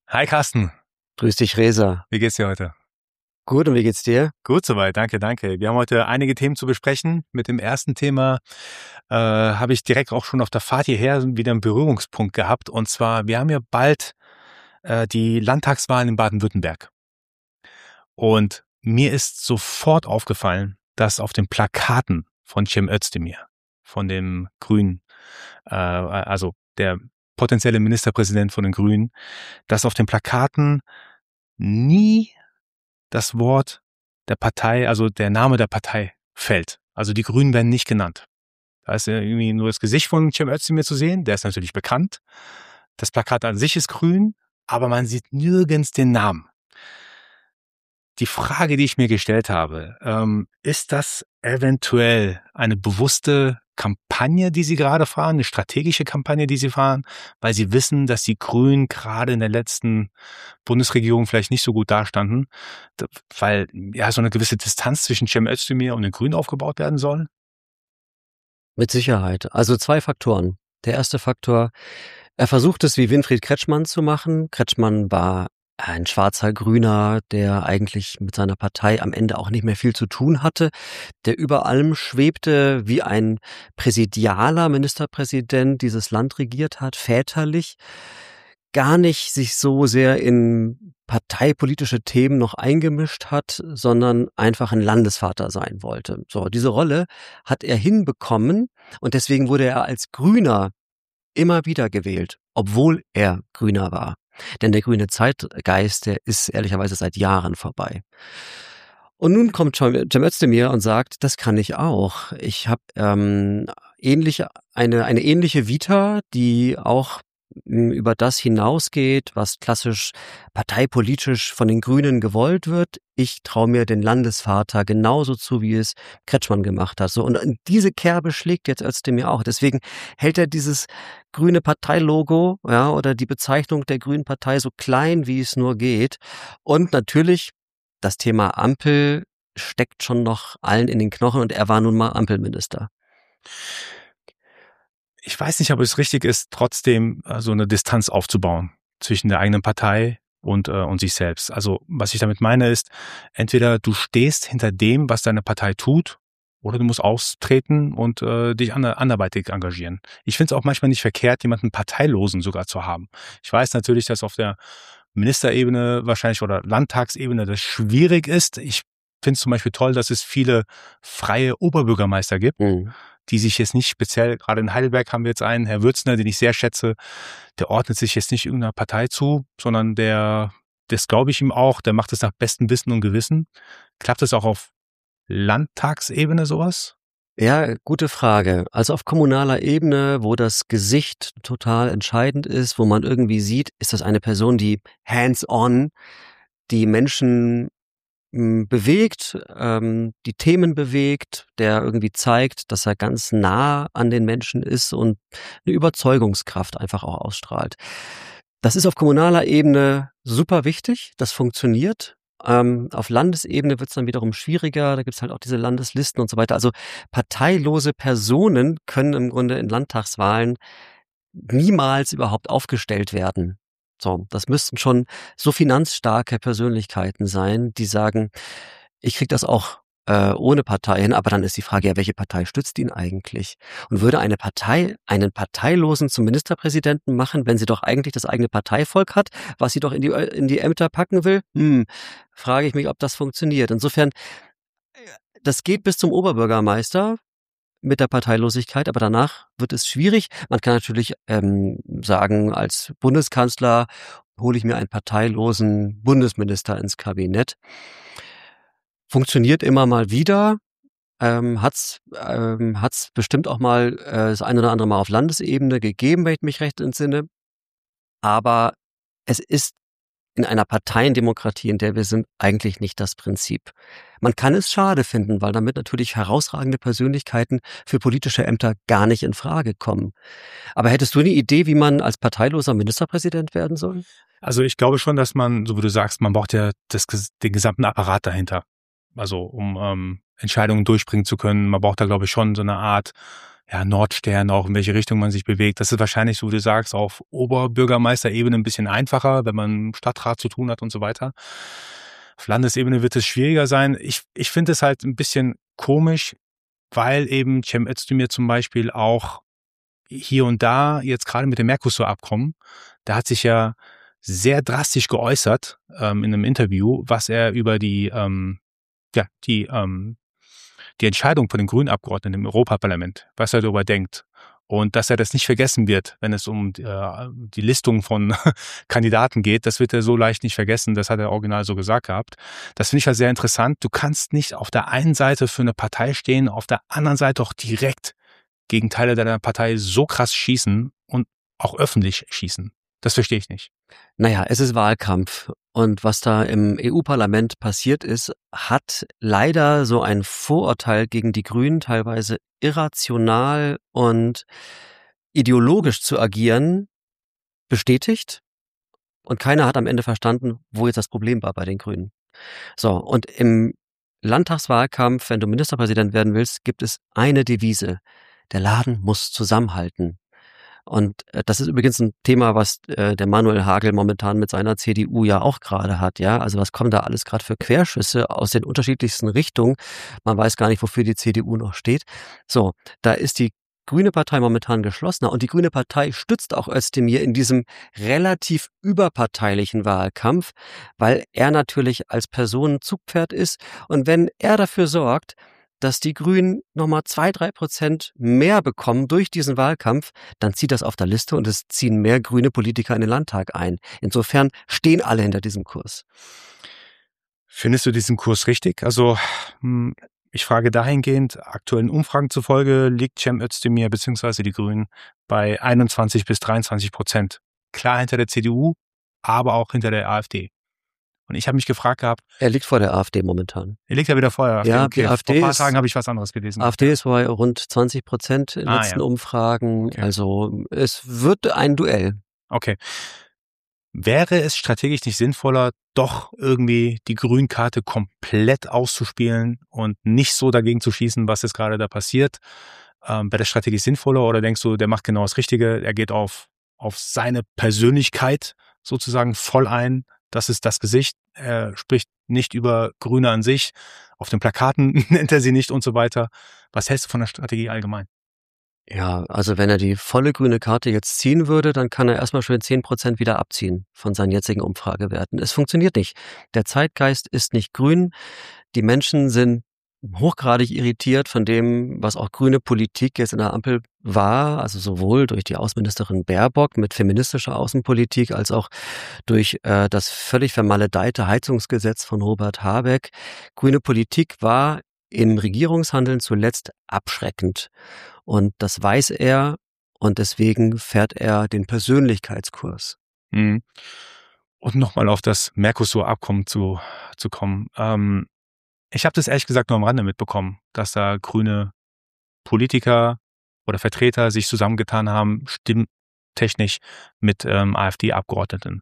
Hi Carsten, Grüß dich, Reza. wie geht's dir heute? Gut, und wie geht's dir? Gut soweit, danke, danke. Wir haben heute einige Themen zu besprechen. Mit dem ersten Thema habe ich direkt auch schon auf der Fahrt hierher wieder einen Berührungspunkt gehabt. Und zwar, wir haben ja bald die Landtagswahlen in Baden-Württemberg. Und mir ist sofort aufgefallen, dass auf den Plakaten von Cem Özdemir, von dem Grünen, also der potenzielle Ministerpräsident von den Grünen, dass auf den Plakaten nie das Wort der Partei, also der Name der Partei fällt. Also die Grünen werden nicht genannt. Da ist ja irgendwie nur das Gesicht von Cem Özdemir zu sehen, der ist natürlich bekannt. Das Plakat an sich ist grün, aber man sieht nirgends den Namen. Die Frage, die ich mir gestellt habe, ist das eventuell eine bewusste Kampagne, die Sie gerade fahren, eine strategische Kampagne, die Sie fahren, weil Sie wissen, dass die Grünen gerade in der letzten Bundesregierung vielleicht nicht so gut dastanden, weil ja so eine gewisse Distanz zwischen Cem Özdemir und den Grünen aufgebaut werden soll? Mit Sicherheit. Also 2 Faktoren. Der erste Faktor, er versucht es wie Winfried Kretschmann zu machen. Kretschmann war ein schwarzer Grüner, der eigentlich mit seiner Partei am Ende auch nicht mehr viel zu tun hatte, der über allem schwebte, wie ein präsidialer Ministerpräsident dieses Land regiert hat, väterlich, gar nicht sich so sehr in parteipolitische Themen noch eingemischt hat, sondern einfach ein Landesvater sein wollte. So, diese Rolle hat er hinbekommen und deswegen wurde er als Grüner immer wieder gewählt, obwohl er Grüner war. Denn der grüne Zeitgeist, der ist ehrlicherweise seit Jahren vorbei. Und nun kommt Cem Özdemir und sagt, das kann ich auch. Ich habe eine ähnliche Vita, die auch über das hinausgeht, was klassisch parteipolitisch von den Grünen gewollt wird. Ich traue mir den Landesvater genauso zu, wie es Kretschmann gemacht hat. So, und in diese Kerbe schlägt jetzt Özdemir auch. Deswegen hält er dieses grüne Parteilogo, ja, oder die Bezeichnung der Grünen Partei so klein, wie es nur geht. Und natürlich, das Thema Ampel steckt schon noch allen in den Knochen und er war nun mal Ampelminister. Ich weiß nicht, ob es richtig ist, trotzdem so eine Distanz aufzubauen zwischen der eigenen Partei und sich selbst. Also was ich damit meine ist, entweder du stehst hinter dem, was deine Partei tut, oder du musst austreten und dich anderweitig engagieren. Ich finde es auch manchmal nicht verkehrt, jemanden Parteilosen sogar zu haben. Ich weiß natürlich, dass auf der Ministerebene wahrscheinlich oder Landtagsebene das schwierig ist. Ich finde es zum Beispiel toll, dass es viele freie Oberbürgermeister gibt, die sich jetzt nicht speziell, gerade in Heidelberg haben wir jetzt einen, Herr Würzner, den ich sehr schätze, der ordnet sich jetzt nicht irgendeiner Partei zu, sondern das glaube ich ihm auch, der macht es nach bestem Wissen und Gewissen. Klappt das auch auf Landtagsebene sowas? Ja, gute Frage. Also auf kommunaler Ebene, wo das Gesicht total entscheidend ist, wo man irgendwie sieht, ist das eine Person, die hands-on die Menschen bewegt, die Themen bewegt, der irgendwie zeigt, dass er ganz nah an den Menschen ist und eine Überzeugungskraft einfach auch ausstrahlt. Das ist auf kommunaler Ebene super wichtig, das funktioniert. Auf Landesebene wird es dann wiederum schwieriger, da gibt's halt auch diese Landeslisten und so weiter. Also parteilose Personen können im Grunde in Landtagswahlen niemals überhaupt aufgestellt werden. So, das müssten schon so finanzstarke Persönlichkeiten sein, die sagen, ich krieg das auch ohne Partei hin, aber dann ist die Frage, ja, welche Partei stützt ihn eigentlich? Und würde eine Partei einen Parteilosen zum Ministerpräsidenten machen, wenn sie doch eigentlich das eigene Parteivolk hat, was sie doch in die Ämter packen will? Frage ich mich, ob das funktioniert. Insofern, das geht bis zum Oberbürgermeister mit der Parteilosigkeit, aber danach wird es schwierig. Man kann natürlich sagen, als Bundeskanzler hole ich mir einen parteilosen Bundesminister ins Kabinett. Funktioniert immer mal wieder, hat's bestimmt auch mal das ein oder andere Mal auf Landesebene gegeben, wenn ich mich recht entsinne. Aber es ist in einer Parteiendemokratie, in der wir sind, eigentlich nicht das Prinzip. Man kann es schade finden, weil damit natürlich herausragende Persönlichkeiten für politische Ämter gar nicht in Frage kommen. Aber hättest du eine Idee, wie man als parteiloser Ministerpräsident werden soll? Also ich glaube schon, dass man, so wie du sagst, man braucht ja den gesamten Apparat dahinter. Also um Entscheidungen durchbringen zu können. Man braucht da, glaube ich, schon so eine Art Nordstern, auch in welche Richtung man sich bewegt. Das ist wahrscheinlich, so wie du sagst, auf Oberbürgermeisterebene ein bisschen einfacher, wenn man im Stadtrat zu tun hat und so weiter. Auf Landesebene wird es schwieriger sein. Ich finde es halt ein bisschen komisch, weil eben Cem Özdemir zum Beispiel auch hier und da, jetzt gerade mit dem Mercosur-Abkommen, da hat sich ja sehr drastisch geäußert in einem Interview, was er über die Entscheidung von den grünen Abgeordneten im Europaparlament, was er darüber denkt. Und dass er das nicht vergessen wird, wenn es um die Listung von Kandidaten geht, das wird er so leicht nicht vergessen, das hat er original so gesagt gehabt. Das finde ich halt sehr interessant. Du kannst nicht auf der einen Seite für eine Partei stehen, auf der anderen Seite auch direkt gegen Teile deiner Partei so krass schießen und auch öffentlich schießen. Das verstehe ich nicht. Naja, es ist Wahlkampf. Und was da im EU-Parlament passiert ist, hat leider so ein Vorurteil gegen die Grünen, teilweise irrational und ideologisch zu agieren, bestätigt. Und keiner hat am Ende verstanden, wo jetzt das Problem war bei den Grünen. So, und im Landtagswahlkampf, wenn du Ministerpräsident werden willst, gibt es eine Devise. Der Laden muss zusammenhalten. Und das ist übrigens ein Thema, was der Manuel Hagel momentan mit seiner CDU ja auch gerade hat. Ja, also was kommen da alles gerade für Querschüsse aus den unterschiedlichsten Richtungen? Man weiß gar nicht, wofür die CDU noch steht. So, da ist die Grüne Partei momentan geschlossener und die Grüne Partei stützt auch Özdemir in diesem relativ überparteilichen Wahlkampf, weil er natürlich als Person Zugpferd ist. Und wenn er dafür sorgt, dass die Grünen nochmal 2-3% mehr bekommen durch diesen Wahlkampf, dann zieht das auf der Liste und es ziehen mehr grüne Politiker in den Landtag ein. Insofern stehen alle hinter diesem Kurs. Findest du diesen Kurs richtig? Also ich frage dahingehend, aktuellen Umfragen zufolge liegt Cem Özdemir bzw. die Grünen bei 21-23%. Klar hinter der CDU, aber auch hinter der AfD. Und ich habe mich gefragt gehabt. Er liegt vor der AfD momentan. Er liegt ja wieder vor der AfD. Ja, okay. die AfD vor ein paar Tagen habe ich was anderes gelesen. AfD ist bei rund 20% in letzten Umfragen. Okay. Also es wird ein Duell. Okay. Wäre es strategisch nicht sinnvoller, doch irgendwie die Grünkarte komplett auszuspielen und nicht so dagegen zu schießen, was jetzt gerade da passiert? Wäre das strategisch sinnvoller oder denkst du, der macht genau das Richtige, er geht auf seine Persönlichkeit sozusagen voll ein, das ist das Gesicht, er spricht nicht über Grüne an sich, auf den Plakaten nennt er sie nicht und so weiter. Was hältst du von der Strategie allgemein? Ja, also wenn er die volle grüne Karte jetzt ziehen würde, dann kann er erstmal schön 10% wieder abziehen von seinen jetzigen Umfragewerten. Es funktioniert nicht. Der Zeitgeist ist nicht grün. Die Menschen sind hochgradig irritiert von dem, was auch grüne Politik jetzt in der Ampel war, also sowohl durch die Außenministerin Baerbock mit feministischer Außenpolitik als auch durch das völlig vermaledeite Heizungsgesetz von Robert Habeck. Grüne Politik war im Regierungshandeln zuletzt abschreckend. Und das weiß er und deswegen fährt er den Persönlichkeitskurs. Mhm. Und nochmal auf das Mercosur-Abkommen zu kommen. Ich habe das ehrlich gesagt nur am Rande mitbekommen, dass da grüne Politiker oder Vertreter sich zusammengetan haben, stimmtechnisch mit AfD-Abgeordneten.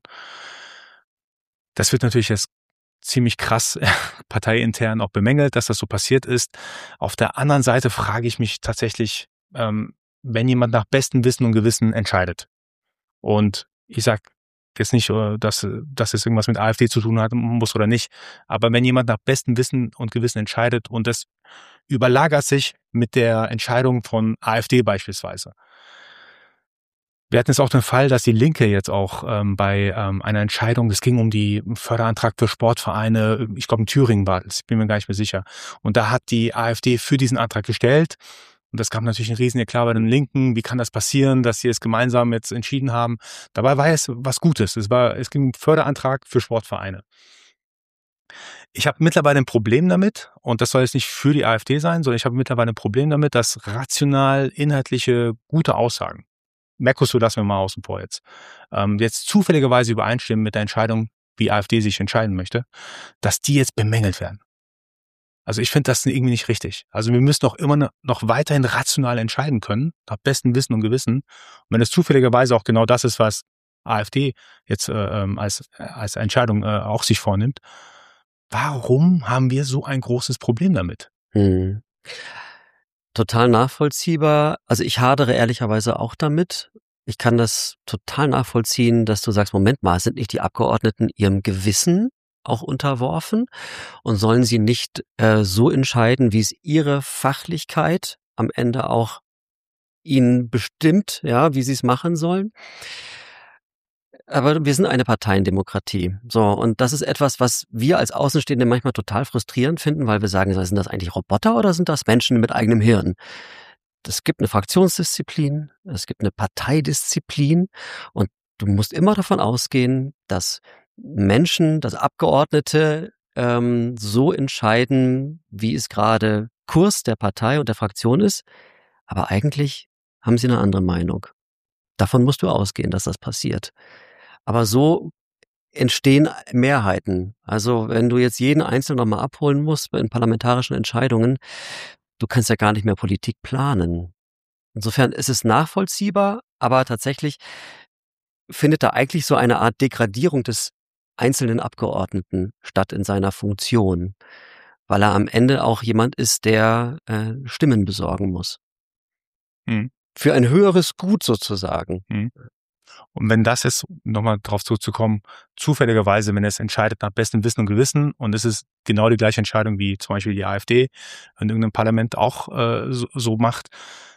Das wird natürlich jetzt ziemlich krass parteiintern auch bemängelt, dass das so passiert ist. Auf der anderen Seite frage ich mich tatsächlich, wenn jemand nach bestem Wissen und Gewissen entscheidet. Und ich sage jetzt nicht, dass es irgendwas mit AfD zu tun haben muss oder nicht, aber wenn jemand nach bestem Wissen und Gewissen entscheidet und das überlagert sich mit der Entscheidung von AfD beispielsweise. Wir hatten jetzt auch den Fall, dass die Linke jetzt auch bei einer Entscheidung, es ging um die Förderantrag für Sportvereine, ich glaube in Thüringen war das, ich bin mir gar nicht mehr sicher. Und da hat die AfD für diesen Antrag gestellt. Und das gab natürlich einen riesen Eklat bei den Linken. Wie kann das passieren, dass sie es gemeinsam jetzt entschieden haben? Dabei war es was Gutes. Es ging um einen Förderantrag für Sportvereine. Ich habe mittlerweile ein Problem damit, und das soll jetzt nicht für die AfD sein, sondern ich habe mittlerweile ein Problem damit, dass rational inhaltliche, gute Aussagen, Mercosur lassen wir mal außen vor jetzt zufälligerweise übereinstimmen mit der Entscheidung, wie AfD sich entscheiden möchte, dass die jetzt bemängelt werden. Also ich finde das irgendwie nicht richtig. Also wir müssen auch immer noch weiterhin rational entscheiden können, nach bestem Wissen und Gewissen. Und wenn es zufälligerweise auch genau das ist, was AfD jetzt als Entscheidung auch sich vornimmt, warum haben wir so ein großes Problem damit? Total nachvollziehbar. Also ich hadere ehrlicherweise auch damit. Ich kann das total nachvollziehen, dass du sagst, Moment mal, sind nicht die Abgeordneten ihrem Gewissen auch unterworfen und sollen sie nicht so entscheiden, wie es ihre Fachlichkeit am Ende auch ihnen bestimmt, ja, wie sie es machen sollen? Aber wir sind eine Parteiendemokratie. So, und das ist etwas, was wir als Außenstehende manchmal total frustrierend finden, weil wir sagen, sind das eigentlich Roboter oder sind das Menschen mit eigenem Hirn? Es gibt eine Fraktionsdisziplin, es gibt eine Parteidisziplin und du musst immer davon ausgehen, dass Menschen, dass Abgeordnete so entscheiden, wie es gerade Kurs der Partei und der Fraktion ist, aber eigentlich haben sie eine andere Meinung. Davon musst du ausgehen, dass das passiert. Aber so entstehen Mehrheiten. Also wenn du jetzt jeden Einzelnen nochmal abholen musst in parlamentarischen Entscheidungen, du kannst ja gar nicht mehr Politik planen. Insofern ist es nachvollziehbar, aber tatsächlich findet da eigentlich so eine Art Degradierung des einzelnen Abgeordneten statt in seiner Funktion, weil er am Ende auch jemand ist, der Stimmen besorgen muss. Mhm. Für ein höheres Gut sozusagen. Mhm. Und wenn das ist, nochmal drauf zurückzukommen, zufälligerweise, wenn es entscheidet nach bestem Wissen und Gewissen und es ist genau die gleiche Entscheidung wie zum Beispiel die AfD in irgendeinem Parlament auch so macht,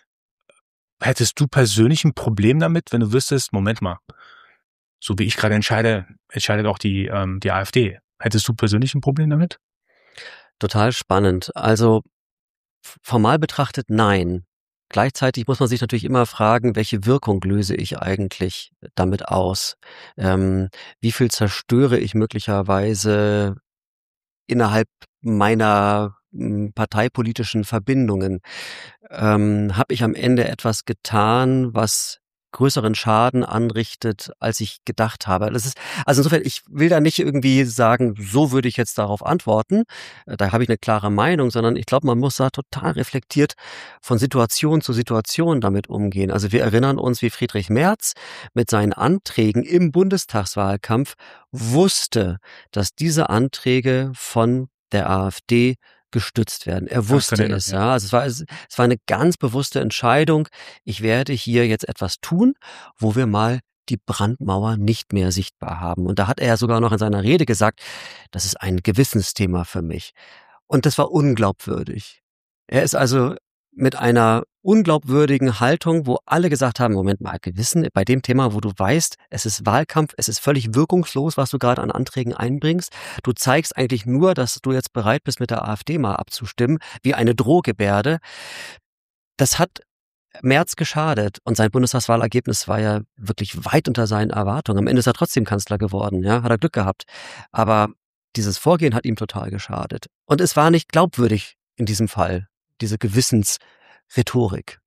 hättest du persönlich ein Problem damit, wenn du wüsstest, Moment mal, so wie ich gerade entscheide, entscheidet auch die AfD. Hättest du persönlich ein Problem damit? Total spannend. Also formal betrachtet nein. Gleichzeitig muss man sich natürlich immer fragen, welche Wirkung löse ich eigentlich damit aus? Wie viel zerstöre ich möglicherweise innerhalb meiner parteipolitischen Verbindungen? Habe ich am Ende etwas getan, was größeren Schaden anrichtet, als ich gedacht habe? Das ist, also insofern, ich will da nicht irgendwie sagen, so würde ich jetzt darauf antworten. Da habe ich eine klare Meinung, sondern ich glaube, man muss da total reflektiert von Situation zu Situation damit umgehen. Also wir erinnern uns, wie Friedrich Merz mit seinen Anträgen im Bundestagswahlkampf wusste, dass diese Anträge von der AfD gestützt werden. Er wusste es, ja. Also es war eine ganz bewusste Entscheidung. Ich werde hier jetzt etwas tun, wo wir mal die Brandmauer nicht mehr sichtbar haben. Und da hat er ja sogar noch in seiner Rede gesagt, das ist ein Gewissensthema für mich. Und das war unglaubwürdig. Er ist also mit einer unglaubwürdigen Haltung, wo alle gesagt haben, Moment mal, Gewissen bei dem Thema, wo du weißt, es ist Wahlkampf, es ist völlig wirkungslos, was du gerade an Anträgen einbringst. Du zeigst eigentlich nur, dass du jetzt bereit bist, mit der AfD mal abzustimmen, wie eine Drohgebärde. Das hat Merz geschadet und sein Bundestagswahlergebnis war ja wirklich weit unter seinen Erwartungen. Am Ende ist er trotzdem Kanzler geworden, ja, hat er Glück gehabt. Aber dieses Vorgehen hat ihm total geschadet. Und es war nicht glaubwürdig in diesem Fall, diese Gewissensrhetorik.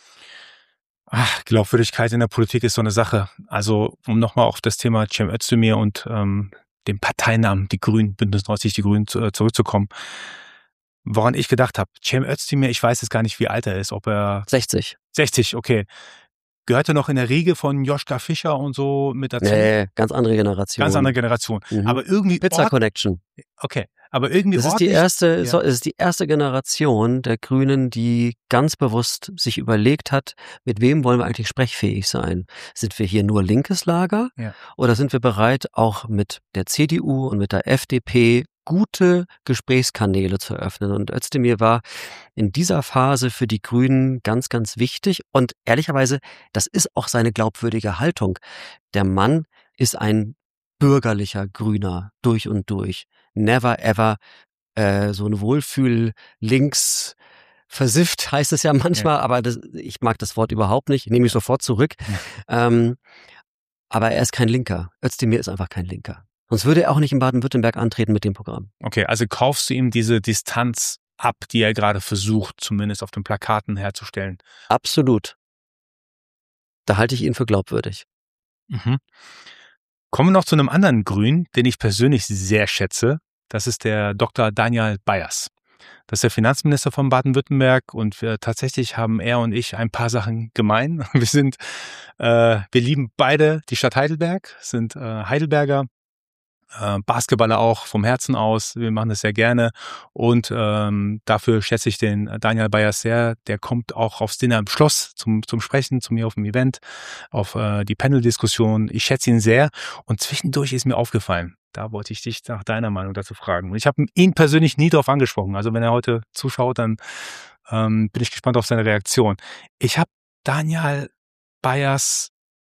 Glaubwürdigkeit in der Politik ist so eine Sache. Also, um nochmal auf das Thema Cem Özdemir und dem Parteinamen die Grünen, Bündnis 90 Die Grünen zurückzukommen. Woran ich gedacht habe, Cem Özdemir, ich weiß jetzt gar nicht, wie alt er ist, ob er... 60. 60, okay. Gehört er noch in der Riege von Joschka Fischer und so mit dazu? Nee, ganz andere Generation. Ganz andere Generation. Mhm. Aber irgendwie... Pizza Connection. Okay, aber irgendwie Das ist es ist die erste Generation der Grünen, die ganz bewusst sich überlegt hat, mit wem wollen wir eigentlich sprechfähig sein? Sind wir hier nur linkes Lager? Ja. Oder sind wir bereit, auch mit der CDU und mit der FDP gute Gesprächskanäle zu öffnen? Und Özdemir war in dieser Phase für die Grünen ganz, ganz wichtig. Und ehrlicherweise, das ist auch seine glaubwürdige Haltung. Der Mann ist ein bürgerlicher Grüner durch und durch. Never ever so ein Wohlfühl-Links versifft, heißt es ja manchmal, aber ich mag das Wort überhaupt nicht, nehme ich sofort zurück. Aber er ist kein Linker. Özdemir ist einfach kein Linker. Sonst würde er auch nicht in Baden-Württemberg antreten mit dem Programm. Okay, also kaufst du ihm diese Distanz ab, die er gerade versucht, zumindest auf den Plakaten herzustellen? Absolut. Da halte ich ihn für glaubwürdig. Mhm. Kommen wir noch zu einem anderen Grün, den ich persönlich sehr schätze. Das ist der Dr. Daniel Bayers. Das ist der Finanzminister von Baden-Württemberg und tatsächlich haben er und ich ein paar Sachen gemein. Wir lieben beide die Stadt Heidelberg, sind Heidelberger Basketballer auch vom Herzen aus. Wir machen das sehr gerne. Und dafür schätze ich den Daniel Bayers sehr. Der kommt auch aufs Dinner im Schloss zum Sprechen, zu mir auf dem Event, auf die Panel-Diskussion. Ich schätze ihn sehr. Und zwischendurch ist mir aufgefallen, da wollte ich dich nach deiner Meinung dazu fragen. Und ich habe ihn persönlich nie darauf angesprochen. Also wenn er heute zuschaut, dann bin ich gespannt auf seine Reaktion. Ich habe Daniel Bayers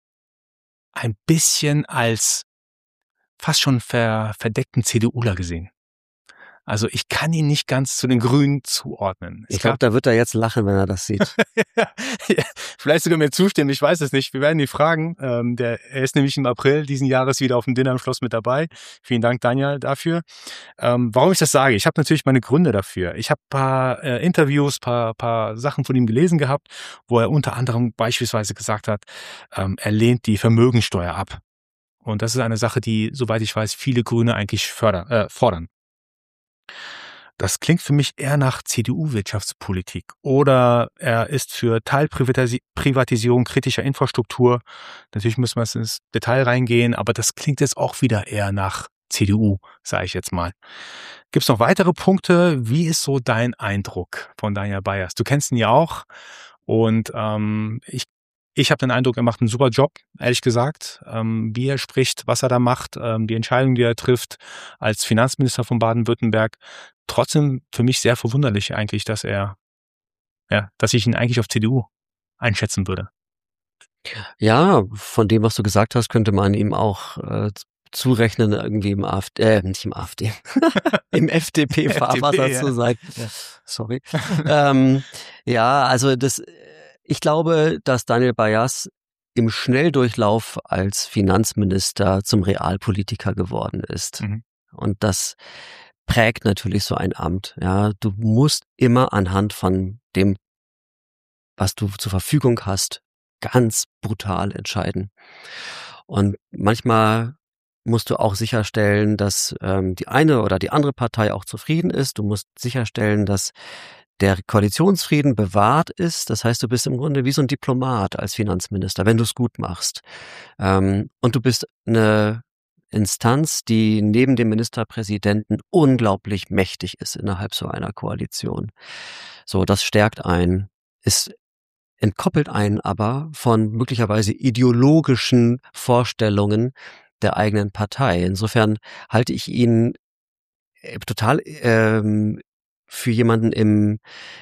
ein bisschen als fast schon verdeckten CDUler gesehen. Also ich kann ihn nicht ganz zu den Grünen zuordnen. Ich glaube, da wird er jetzt lachen, wenn er das sieht. Ja, vielleicht sogar mir zustimmen, ich weiß es nicht. Wir werden ihn fragen. Er ist nämlich im April diesen Jahres wieder auf dem Dinner im Schloss mit dabei. Vielen Dank, Daniel, dafür. Warum ich das sage? Ich habe natürlich meine Gründe dafür. Ich habe ein paar Interviews, paar Sachen von ihm gelesen gehabt, wo er unter anderem beispielsweise gesagt hat, er lehnt die Vermögensteuer ab. Und das ist eine Sache, die, soweit ich weiß, viele Grüne eigentlich fordern. Das klingt für mich eher nach CDU-Wirtschaftspolitik. Oder er ist für Teilprivatisierung kritischer Infrastruktur. Natürlich müssen wir ins Detail reingehen, aber das klingt jetzt auch wieder eher nach CDU, sage ich jetzt mal. Gibt es noch weitere Punkte? Wie ist so dein Eindruck von Daniel Bayers? Du kennst ihn ja auch. Und ich habe den Eindruck, er macht einen super Job, ehrlich gesagt. Wie er spricht, was er da macht, die Entscheidungen, die er trifft als Finanzminister von Baden-Württemberg. Trotzdem für mich sehr verwunderlich eigentlich, dass ich ihn eigentlich auf CDU einschätzen würde. Ja, von dem, was du gesagt hast, könnte man ihm auch zurechnen, irgendwie nicht im AfD, im FDP-Fahrwasser ja. zu sein. Ja. Sorry. Ja, also ich glaube, dass Daniel Bayers im Schnelldurchlauf als Finanzminister zum Realpolitiker geworden ist. Mhm. Und das prägt natürlich so ein Amt. Ja, du musst immer anhand von dem, was du zur Verfügung hast, ganz brutal entscheiden. Und manchmal musst du auch sicherstellen, dass die eine oder die andere Partei auch zufrieden ist. Du musst sicherstellen, dass der Koalitionsfrieden bewahrt ist. Das heißt, du bist im Grunde wie so ein Diplomat als Finanzminister, wenn du es gut machst. Und du bist eine Instanz, die neben dem Ministerpräsidenten unglaublich mächtig ist innerhalb so einer Koalition. So, das stärkt einen, entkoppelt einen aber von möglicherweise ideologischen Vorstellungen der eigenen Partei. Insofern halte ich ihn total für jemanden im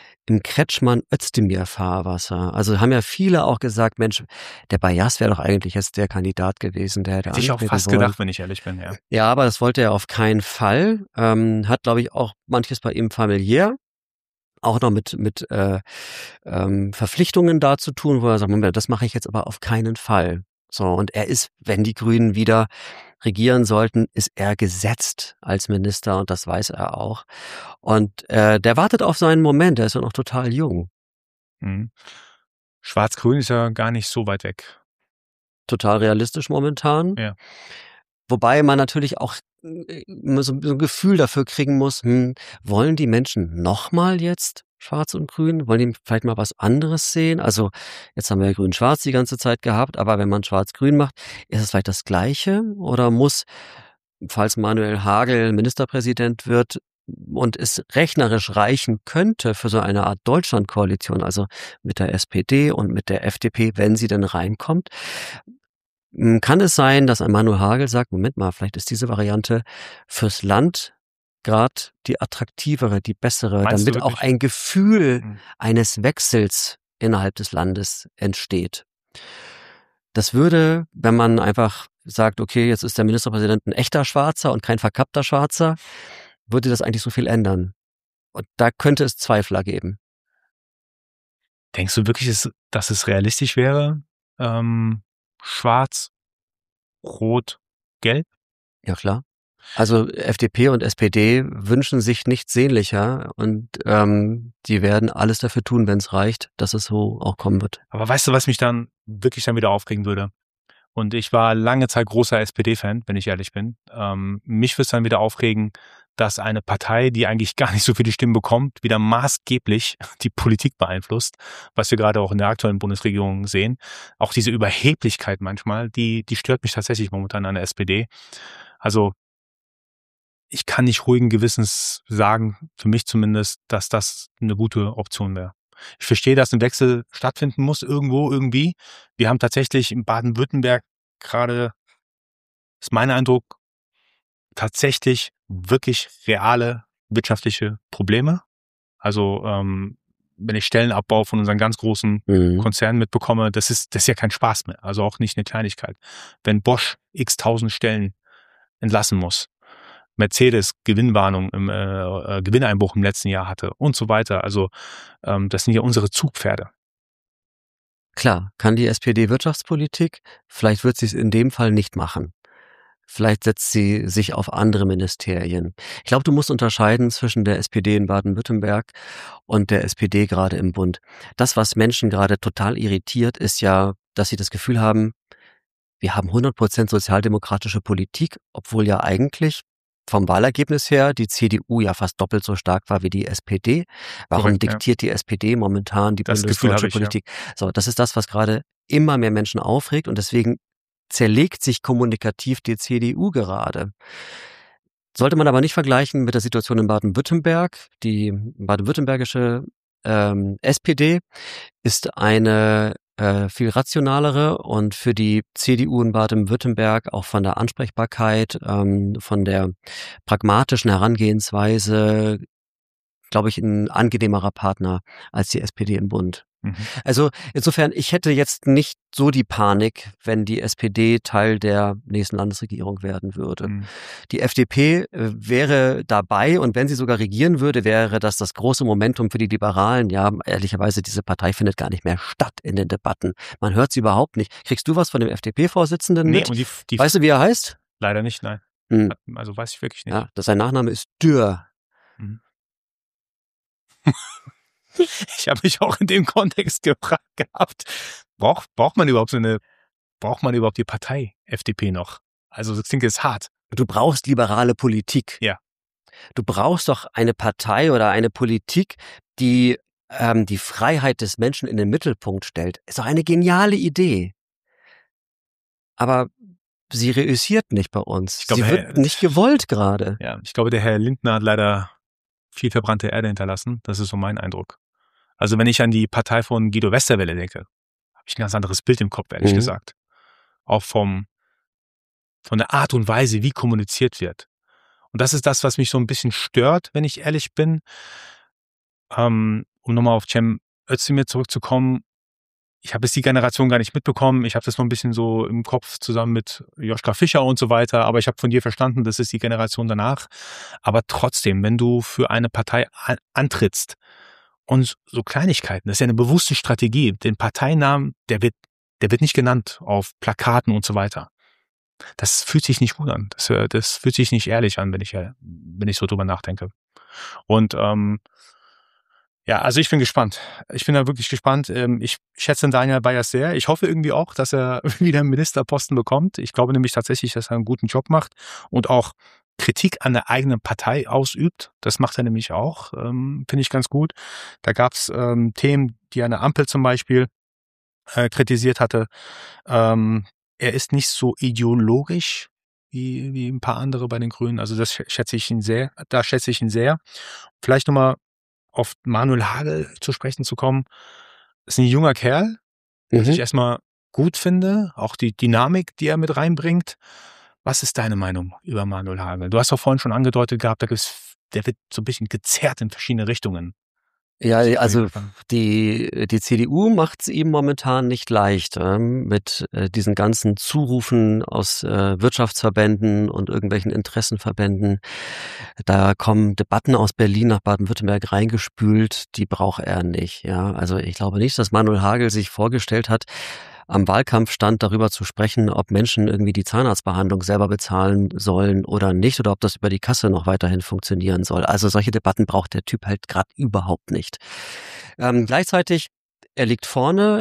Kretschmann-Özdemir-Fahrwasser. Also haben ja viele auch gesagt, Mensch, der Bayas wäre doch eigentlich jetzt der Kandidat gewesen, der hätte Hätte ich auch fast gedacht, wenn ich ehrlich bin, ja. Ja, aber das wollte er auf keinen Fall. Hat, glaube ich, auch manches bei ihm familiär auch noch mit Verpflichtungen da zu tun, wo er sagt, Moment, das mache ich jetzt aber auf keinen Fall. So, und er ist, wenn die Grünen wieder regieren sollten, ist er gesetzt als Minister und das weiß er auch. Und der wartet auf seinen Moment, der ist ja noch total jung. Mhm. Schwarz-Grün ist ja gar nicht so weit weg. Total realistisch momentan. Ja. Wobei man natürlich auch so ein Gefühl dafür kriegen muss, wollen die Menschen nochmal jetzt Schwarz und Grün? Wollen die vielleicht mal was anderes sehen? Also jetzt haben wir ja Grün-Schwarz die ganze Zeit gehabt, aber wenn man Schwarz-Grün macht, ist es vielleicht das Gleiche? Oder muss, falls Manuel Hagel Ministerpräsident wird und es rechnerisch reichen könnte für so eine Art Deutschlandkoalition, also mit der SPD und mit der FDP, wenn sie denn reinkommt, kann es sein, dass ein Manuel Hagel sagt, Moment mal, vielleicht ist diese Variante fürs Land gerade die attraktivere, die bessere, Meinst du damit auch wirklich? ein Gefühl eines Wechsels innerhalb des Landes entsteht. Das würde, wenn man einfach sagt, okay, jetzt ist der Ministerpräsident ein echter Schwarzer und kein verkappter Schwarzer, würde das eigentlich so viel ändern. Und da könnte es Zweifler geben. Denkst du wirklich, dass es realistisch wäre? Schwarz, Rot, Gelb? Ja, klar. Also FDP und SPD wünschen sich nichts sehnlicher und die werden alles dafür tun, wenn es reicht, dass es so auch kommen wird. Aber weißt du, was mich dann wirklich wieder aufregen würde? Und ich war lange Zeit großer SPD-Fan, wenn ich ehrlich bin. Mich würde es dann wieder aufregen, dass eine Partei, die eigentlich gar nicht so viele Stimmen bekommt, wieder maßgeblich die Politik beeinflusst, was wir gerade auch in der aktuellen Bundesregierung sehen. Auch diese Überheblichkeit manchmal, die stört mich tatsächlich momentan an der SPD. Also ich kann nicht ruhigen Gewissens sagen, für mich zumindest, dass das eine gute Option wäre. Ich verstehe, dass ein Wechsel stattfinden muss, irgendwo, irgendwie. Wir haben tatsächlich in Baden-Württemberg gerade, ist mein Eindruck, tatsächlich wirklich reale wirtschaftliche Probleme. Also wenn ich Stellenabbau von unseren ganz großen Konzernen mitbekomme, das ist ja kein Spaß mehr. Also auch nicht eine Kleinigkeit. Wenn Bosch x tausend Stellen entlassen muss, Mercedes Gewinnwarnung Gewinneinbruch im letzten Jahr hatte und so weiter. Also das sind ja unsere Zugpferde. Klar, kann die SPD Wirtschaftspolitik, vielleicht wird sie es in dem Fall nicht machen. Vielleicht setzt sie sich auf andere Ministerien. Ich glaube, du musst unterscheiden zwischen der SPD in Baden-Württemberg und der SPD gerade im Bund. Das, was Menschen gerade total irritiert, ist ja, dass sie das Gefühl haben, wir haben 100% sozialdemokratische Politik, obwohl ja eigentlich vom Wahlergebnis her die CDU ja fast doppelt so stark war wie die SPD. Warum Korrekt, diktiert die SPD momentan die Das Gefühl habe bundesdeutsche ich, ja. Politik? So, das ist das, was gerade immer mehr Menschen aufregt und deswegen zerlegt sich kommunikativ die CDU gerade. Sollte man aber nicht vergleichen mit der Situation in Baden-Württemberg. Die baden-württembergische SPD ist eine viel rationalere und für die CDU in Baden-Württemberg auch von der Ansprechbarkeit, von der pragmatischen Herangehensweise, glaube ich, ein angenehmerer Partner als die SPD im Bund. Also insofern, ich hätte jetzt nicht so die Panik, wenn die SPD Teil der nächsten Landesregierung werden würde. Die FDP wäre dabei und wenn sie sogar regieren würde, wäre das große Momentum für die Liberalen. Ja, ehrlicherweise, diese Partei findet gar nicht mehr statt in den Debatten. Man hört sie überhaupt nicht. Kriegst du was von dem FDP-Vorsitzenden mit? Und die weißt du, wie er heißt? Leider nicht, nein. Also weiß ich wirklich nicht. Ja, sein Nachname ist Dürr. Ich habe mich auch in dem Kontext gefragt gehabt, braucht man überhaupt die Partei FDP noch? Also das klingt jetzt hart. Du brauchst liberale Politik. Ja. Du brauchst doch eine Partei oder eine Politik, die die Freiheit des Menschen in den Mittelpunkt stellt. Ist doch eine geniale Idee. Aber sie reüssiert nicht bei uns. Sie wird nicht gewollt gerade. Ja, ich glaube, der Herr Lindner hat leider viel verbrannte Erde hinterlassen. Das ist so mein Eindruck. Also wenn ich an die Partei von Guido Westerwelle denke, habe ich ein ganz anderes Bild im Kopf, ehrlich gesagt. Auch von der Art und Weise, wie kommuniziert wird. Und das ist das, was mich so ein bisschen stört, wenn ich ehrlich bin. Um nochmal auf Cem Özdemir zurückzukommen. Ich habe jetzt die Generation gar nicht mitbekommen. Ich habe das noch ein bisschen so im Kopf zusammen mit Joschka Fischer und so weiter. Aber ich habe von dir verstanden, das ist die Generation danach. Aber trotzdem, wenn du für eine Partei antrittst und so Kleinigkeiten, das ist ja eine bewusste Strategie. Den Parteinamen, der wird nicht genannt auf Plakaten und so weiter. Das fühlt sich nicht gut an. Das fühlt sich nicht ehrlich an, wenn ich so drüber nachdenke. Und ja, also ich bin gespannt. Ich bin da wirklich gespannt. Ich schätze Daniel Bayers sehr. Ich hoffe irgendwie auch, dass er wieder einen Ministerposten bekommt. Ich glaube nämlich tatsächlich, dass er einen guten Job macht und auch Kritik an der eigenen Partei ausübt. Das macht er nämlich auch, finde ich ganz gut. Da gab es Themen, die eine Ampel zum Beispiel kritisiert hatte. Er ist nicht so ideologisch wie ein paar andere bei den Grünen. Also das schätze ich ihn sehr. Da schätze ich ihn sehr. Vielleicht nochmal auf Manuel Hagel zu sprechen zu kommen. Ist ein junger Kerl, was ich erstmal gut finde. Auch die Dynamik, die er mit reinbringt. Was ist deine Meinung über Manuel Hagel? Du hast doch vorhin schon angedeutet gehabt, der wird so ein bisschen gezerrt in verschiedene Richtungen. Ja, also die CDU macht es ihm momentan nicht leicht mit diesen ganzen Zurufen aus Wirtschaftsverbänden und irgendwelchen Interessenverbänden. Da kommen Debatten aus Berlin nach Baden-Württemberg reingespült, die braucht er nicht. Ja, also ich glaube nicht, dass Manuel Hagel sich vorgestellt hat, am Wahlkampfstand darüber zu sprechen, ob Menschen irgendwie die Zahnarztbehandlung selber bezahlen sollen oder nicht oder ob das über die Kasse noch weiterhin funktionieren soll. Also solche Debatten braucht der Typ halt gerade überhaupt nicht. Gleichzeitig, er liegt vorne,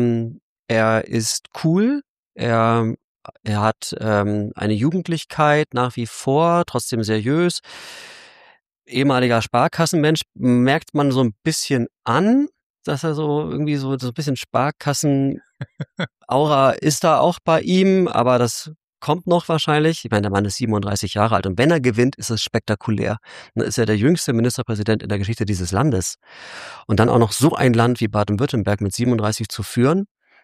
er ist cool, er hat eine Jugendlichkeit nach wie vor, trotzdem seriös. Ehemaliger Sparkassenmensch, merkt man so ein bisschen an, dass er so irgendwie so ein bisschen Sparkassen-Aura ist da auch bei ihm, aber das kommt noch wahrscheinlich. Ich meine, der Mann ist 37 Jahre alt und wenn er gewinnt, ist es spektakulär. Dann ist er der jüngste Ministerpräsident in der Geschichte dieses Landes. Und dann auch noch so ein Land wie Baden-Württemberg mit 37 zu führen,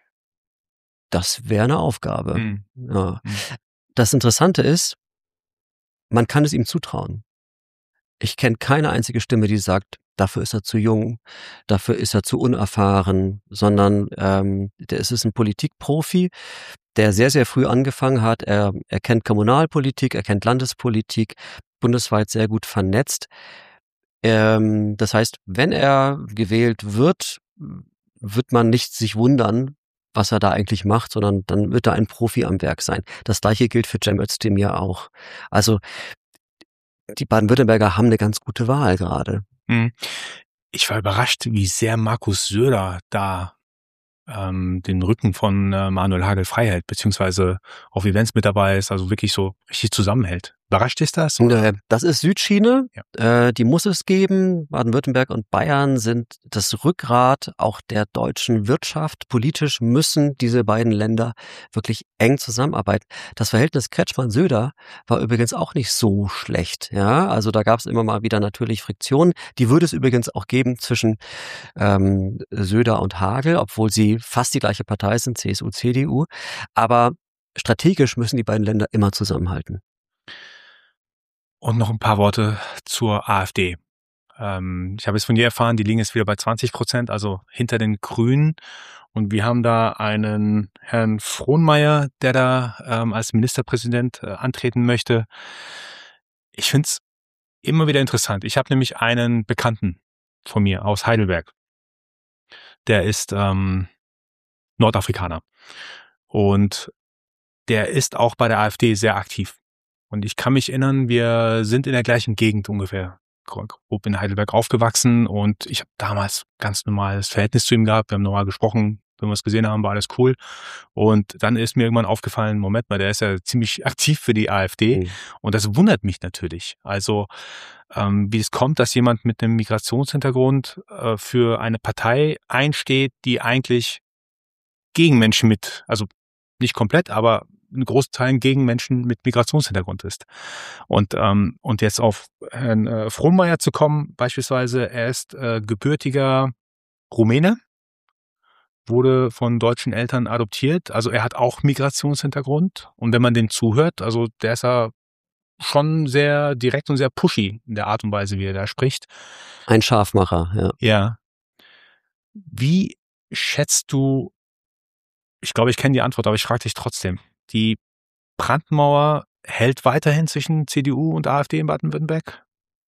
das wäre eine Aufgabe. Mhm. Ja. Das Interessante ist, man kann es ihm zutrauen. Ich kenne keine einzige Stimme, die sagt, dafür ist er zu jung, dafür ist er zu unerfahren, sondern es ist ein Politikprofi, der sehr, sehr früh angefangen hat. Er kennt Kommunalpolitik, er kennt Landespolitik, bundesweit sehr gut vernetzt. Das heißt, wenn er gewählt wird, wird man nicht sich wundern, was er da eigentlich macht, sondern dann wird er ein Profi am Werk sein. Das Gleiche gilt für Cem Özdemir auch. Also die Baden-Württemberger haben eine ganz gute Wahl gerade. Ich war überrascht, wie sehr Markus Söder da den Rücken von Manuel Hagel frei hält, beziehungsweise auf Events mit dabei ist, also wirklich so richtig zusammenhält. Überrascht ist das? Das ist Südschiene, Ja. Die muss es geben. Baden-Württemberg und Bayern sind das Rückgrat auch der deutschen Wirtschaft. Politisch müssen diese beiden Länder wirklich eng zusammenarbeiten. Das Verhältnis Kretschmann-Söder war übrigens auch nicht so schlecht. Ja, also da gab es immer mal wieder natürlich Friktionen. Die würde es übrigens auch geben zwischen Söder und Hagel, obwohl sie fast die gleiche Partei sind, CSU, CDU. Aber strategisch müssen die beiden Länder immer zusammenhalten. Und noch ein paar Worte zur AfD. Ich habe jetzt von dir erfahren, die liegen jetzt wieder bei 20%, also hinter den Grünen. Und wir haben da einen Herrn Frohnmeier, der da als Ministerpräsident antreten möchte. Ich finde es immer wieder interessant. Ich habe nämlich einen Bekannten von mir aus Heidelberg. Der ist Nordafrikaner. Und der ist auch bei der AfD sehr aktiv. Und ich kann mich erinnern, wir sind in der gleichen Gegend ungefähr, grob in Heidelberg aufgewachsen und ich habe damals ganz normales Verhältnis zu ihm gehabt. Wir haben normal gesprochen, wenn wir es gesehen haben, war alles cool. Und dann ist mir irgendwann aufgefallen, Moment mal, der ist ja ziemlich aktiv für die AfD. Und das wundert mich natürlich. Also wie es kommt, dass jemand mit einem Migrationshintergrund für eine Partei einsteht, die eigentlich gegen Menschen also nicht komplett, aber in großen Teilen gegen Menschen mit Migrationshintergrund ist. Und jetzt auf Herrn Frohnmeier zu kommen, beispielsweise, er ist gebürtiger Rumäne, wurde von deutschen Eltern adoptiert, also er hat auch Migrationshintergrund. Und wenn man dem zuhört, also der ist ja schon sehr direkt und sehr pushy in der Art und Weise, wie er da spricht. Ein Scharfmacher, ja. Ja. Wie schätzt du, ich glaube, ich kenne die Antwort, aber ich frage dich trotzdem, die Brandmauer hält weiterhin zwischen CDU und AfD in Baden-Württemberg?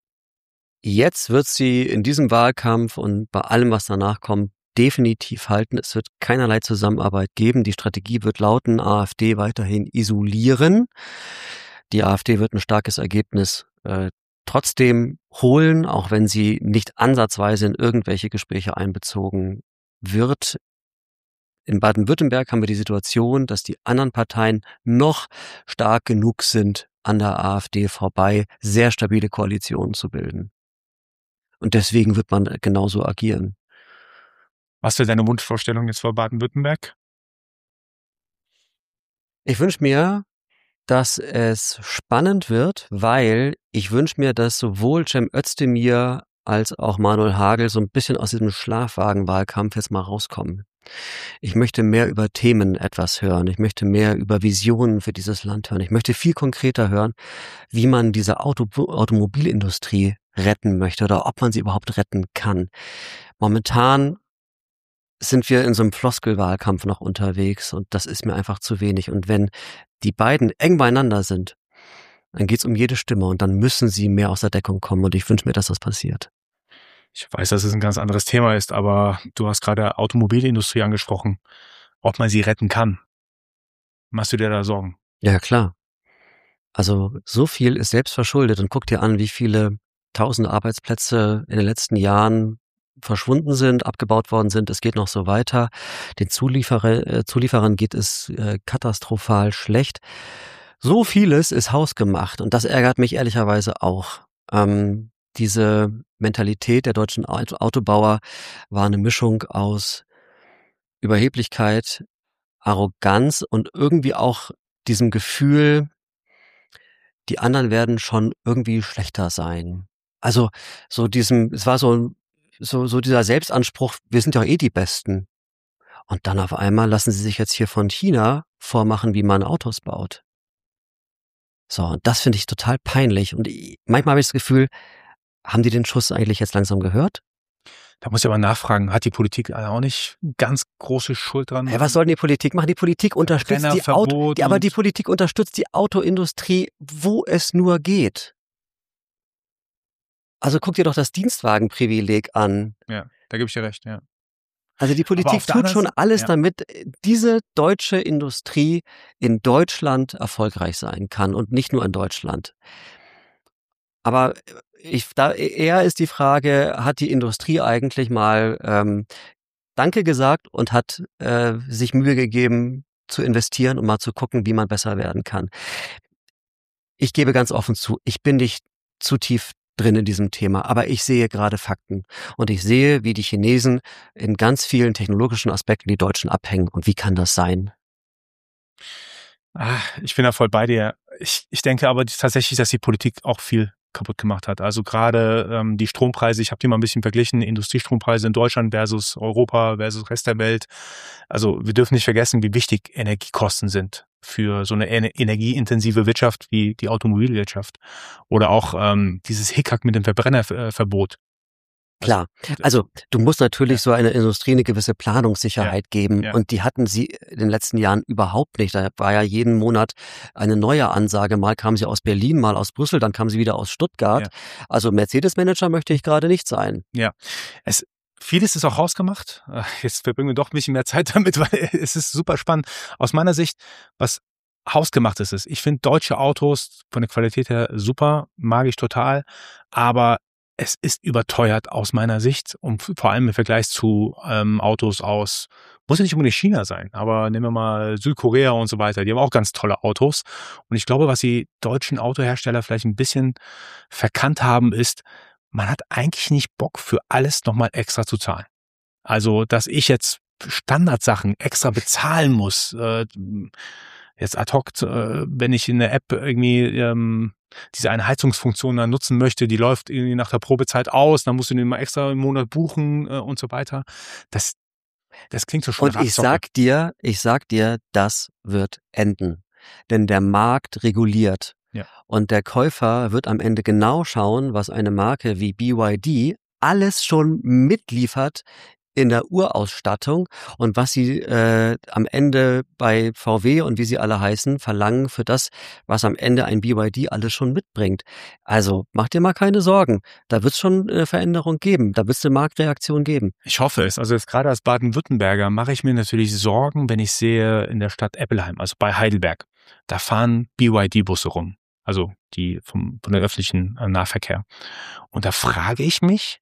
Jetzt wird sie in diesem Wahlkampf und bei allem, was danach kommt, definitiv halten. Es wird keinerlei Zusammenarbeit geben. Die Strategie wird lauten, AfD weiterhin isolieren. Die AfD wird ein starkes Ergebnis trotzdem holen, auch wenn sie nicht ansatzweise in irgendwelche Gespräche einbezogen wird. In Baden-Württemberg haben wir die Situation, dass die anderen Parteien noch stark genug sind, an der AfD vorbei sehr stabile Koalitionen zu bilden. Und deswegen wird man genauso agieren. Was wäre deine Wunschvorstellung jetzt für Baden-Württemberg? Ich wünsche mir, dass es spannend wird, weil ich wünsche mir, dass sowohl Cem Özdemir als auch Manuel Hagel so ein bisschen aus diesem Schlafwagenwahlkampf jetzt mal rauskommen. Ich möchte mehr über Themen etwas hören. Ich möchte mehr über Visionen für dieses Land hören. Ich möchte viel konkreter hören, wie man diese Automobilindustrie retten möchte oder ob man sie überhaupt retten kann. Momentan sind wir in so einem Floskelwahlkampf noch unterwegs und das ist mir einfach zu wenig. Und wenn die beiden eng beieinander sind, dann geht's um jede Stimme und dann müssen sie mehr aus der Deckung kommen und ich wünsche mir, dass das passiert. Ich weiß, dass es ein ganz anderes Thema ist, aber du hast gerade Automobilindustrie angesprochen. Ob man sie retten kann. Machst du dir da Sorgen? Ja, klar. Also so viel ist selbst verschuldet und guck dir an, wie viele tausende Arbeitsplätze in den letzten Jahren verschwunden sind, abgebaut worden sind. Es geht noch so weiter. Den Zulieferern geht es katastrophal schlecht. So vieles ist hausgemacht und das ärgert mich ehrlicherweise auch. Diese Mentalität der deutschen Autobauer war eine Mischung aus Überheblichkeit, Arroganz und irgendwie auch diesem Gefühl, die anderen werden schon irgendwie schlechter sein. Also es war so dieser Selbstanspruch, wir sind ja eh die Besten. Und dann auf einmal lassen sie sich jetzt hier von China vormachen, wie man Autos baut. So, und das finde ich total peinlich. Und manchmal habe ich das Gefühl, haben die den Schuss eigentlich jetzt langsam gehört? Da muss ich aber nachfragen, hat die Politik auch nicht ganz große Schuld dran? Was soll denn die Politik machen? Die Politik unterstützt aber die Politik unterstützt die Autoindustrie, wo es nur geht. Also guck dir doch das Dienstwagenprivileg an. Ja, da gebe ich dir recht, ja. Also die Politik tut schon alles, damit diese deutsche Industrie in Deutschland erfolgreich sein kann und nicht nur in Deutschland. Aber eher ist die Frage, hat die Industrie eigentlich mal Danke gesagt und hat sich Mühe gegeben zu investieren und mal zu gucken, wie man besser werden kann. Ich gebe ganz offen zu, ich bin nicht zu tief drin in diesem Thema, aber ich sehe gerade Fakten und ich sehe, wie die Chinesen in ganz vielen technologischen Aspekten die Deutschen abhängen. Und wie kann das sein? Ich bin da voll bei dir. Ich denke aber tatsächlich, dass die Politik auch viel kaputt gemacht hat. Also gerade die Strompreise, ich habe die mal ein bisschen verglichen, Industriestrompreise in Deutschland versus Europa versus Rest der Welt. Also wir dürfen nicht vergessen, wie wichtig Energiekosten sind für so eine energieintensive Wirtschaft wie die Automobilwirtschaft. Oder auch dieses Hickhack mit dem Verbrennerverbot. Klar, also du musst natürlich so einer Industrie eine gewisse Planungssicherheit geben und die hatten sie in den letzten Jahren überhaupt nicht. Da war ja jeden Monat eine neue Ansage. Mal kamen sie aus Berlin, mal aus Brüssel, dann kamen sie wieder aus Stuttgart. Ja. Also Mercedes-Manager möchte ich gerade nicht sein. Ja, vieles ist auch hausgemacht. Jetzt verbringen wir doch ein bisschen mehr Zeit damit, weil es ist super spannend. Aus meiner Sicht, was hausgemacht ist. Ich finde deutsche Autos von der Qualität her super, mag ich total, aber es ist überteuert aus meiner Sicht und vor allem im Vergleich zu Autos aus, muss ja nicht unbedingt China sein, aber nehmen wir mal Südkorea und so weiter, die haben auch ganz tolle Autos. Und ich glaube, was die deutschen Autohersteller vielleicht ein bisschen verkannt haben, ist, man hat eigentlich nicht Bock für alles nochmal extra zu zahlen. Also, dass ich jetzt Standardsachen extra bezahlen muss, jetzt ad hoc, wenn ich in der App irgendwie diese eine Heizungsfunktion dann nutzen möchte, die läuft irgendwie nach der Probezeit aus, dann musst du den mal extra im Monat buchen und so weiter. Das klingt so schon. Und ich sag dir, das wird enden. Denn der Markt reguliert. Ja. Und der Käufer wird am Ende genau schauen, was eine Marke wie BYD alles schon mitliefert in der Urausstattung und was sie am Ende bei VW und wie sie alle heißen, verlangen für das, was am Ende ein BYD alles schon mitbringt. Also mach dir mal keine Sorgen. Da wird es schon eine Veränderung geben. Da wird es eine Marktreaktion geben. Ich hoffe es. Also jetzt gerade als Baden-Württemberger mache ich mir natürlich Sorgen, wenn ich sehe in der Stadt Eppelheim, also bei Heidelberg, da fahren BYD-Busse rum. Also die von der öffentlichen Nahverkehr. Und da frage ich mich,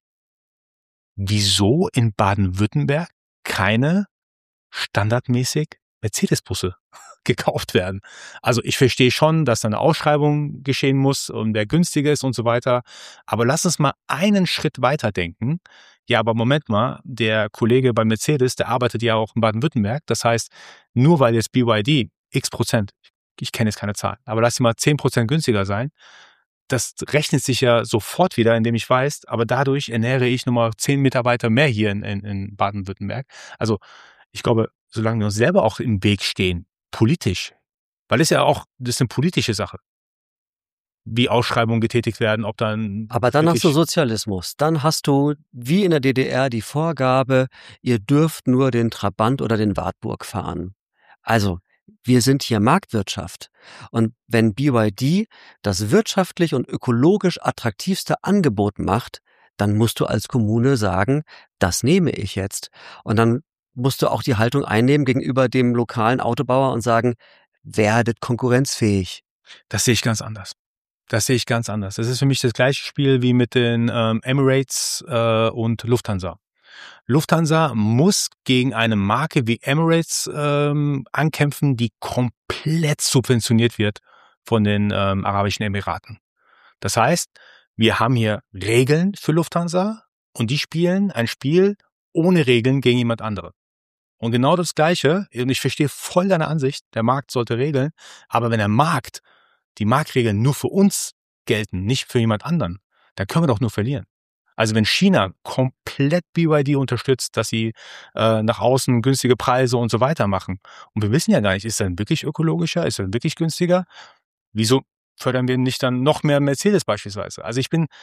wieso in Baden-Württemberg keine standardmäßig Mercedes-Busse gekauft werden. Also ich verstehe schon, dass da eine Ausschreibung geschehen muss und der günstiger ist und so weiter. Aber lass uns mal einen Schritt weiter denken. Ja, aber Moment mal, der Kollege bei Mercedes, der arbeitet ja auch in Baden-Württemberg. Das heißt, nur weil jetzt BYD x%, ich kenne jetzt keine Zahlen, aber lass sie mal 10% günstiger sein, das rechnet sich ja sofort wieder, indem ich weiß, aber dadurch ernähre ich nochmal 10 Mitarbeiter mehr hier in Baden-Württemberg. Also ich glaube, solange wir uns selber auch im Weg stehen, politisch, weil das ist eine politische Sache, wie Ausschreibungen getätigt werden, ob dann... Aber dann hast du Sozialismus. Dann hast du, wie in der DDR, die Vorgabe, ihr dürft nur den Trabant oder den Wartburg fahren. Also, wir sind hier Marktwirtschaft. Und wenn BYD das wirtschaftlich und ökologisch attraktivste Angebot macht, dann musst du als Kommune sagen, das nehme ich jetzt. Und dann musst du auch die Haltung einnehmen gegenüber dem lokalen Autobauer und sagen, werdet konkurrenzfähig. Das sehe ich ganz anders. Das ist für mich das gleiche Spiel wie mit den Emirates und Lufthansa. Lufthansa muss gegen eine Marke wie Emirates ankämpfen, die komplett subventioniert wird von den Arabischen Emiraten. Das heißt, wir haben hier Regeln für Lufthansa und die spielen ein Spiel ohne Regeln gegen jemand andere. Und genau das Gleiche, und ich verstehe voll deine Ansicht, der Markt sollte regeln, aber wenn die Marktregeln nur für uns gelten, nicht für jemand anderen, dann können wir doch nur verlieren. Also wenn China komplett BYD unterstützt, dass sie nach außen günstige Preise und so weiter machen, und wir wissen ja gar nicht, ist er wirklich ökologischer, ist er wirklich günstiger, wieso fördern wir nicht dann noch mehr Mercedes beispielsweise? Also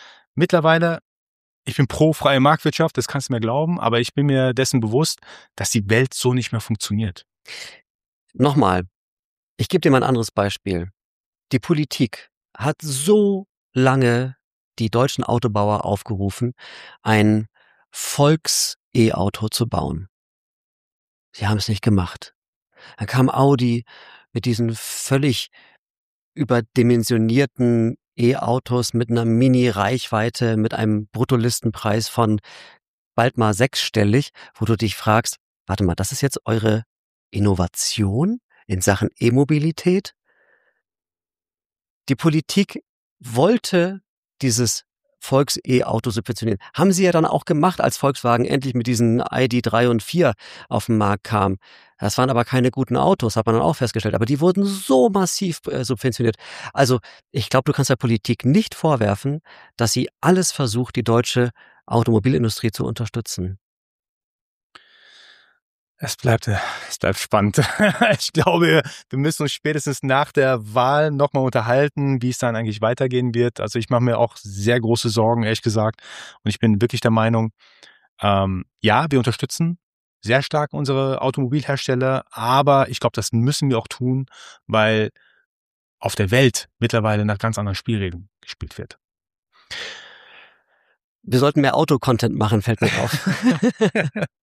ich bin pro freie Marktwirtschaft, das kannst du mir glauben, aber ich bin mir dessen bewusst, dass die Welt so nicht mehr funktioniert. Nochmal, ich gebe dir mal ein anderes Beispiel. Die Politik hat so lange die deutschen Autobauer aufgerufen, ein Volks-E-Auto zu bauen. Sie haben es nicht gemacht. Dann kam Audi mit diesen völlig überdimensionierten E-Autos mit einer Mini-Reichweite, mit einem Bruttolistenpreis von bald mal sechsstellig, wo du dich fragst, warte mal, das ist jetzt eure Innovation in Sachen E-Mobilität? Die Politik wollte dieses Volks-E-Auto subventionieren. Haben sie ja dann auch gemacht, als Volkswagen endlich mit diesen ID.3 und 4 auf den Markt kam. Das waren aber keine guten Autos, hat man dann auch festgestellt. Aber die wurden so massiv subventioniert. Also ich glaube, du kannst der Politik nicht vorwerfen, dass sie alles versucht, die deutsche Automobilindustrie zu unterstützen. Es bleibt spannend. Ich glaube, wir müssen uns spätestens nach der Wahl nochmal unterhalten, wie es dann eigentlich weitergehen wird. Also ich mache mir auch sehr große Sorgen, ehrlich gesagt. Und ich bin wirklich der Meinung, ja, wir unterstützen sehr stark unsere Automobilhersteller, aber ich glaube, das müssen wir auch tun, weil auf der Welt mittlerweile nach ganz anderen Spielregeln gespielt wird. Wir sollten mehr Auto-Content machen, fällt mir auf.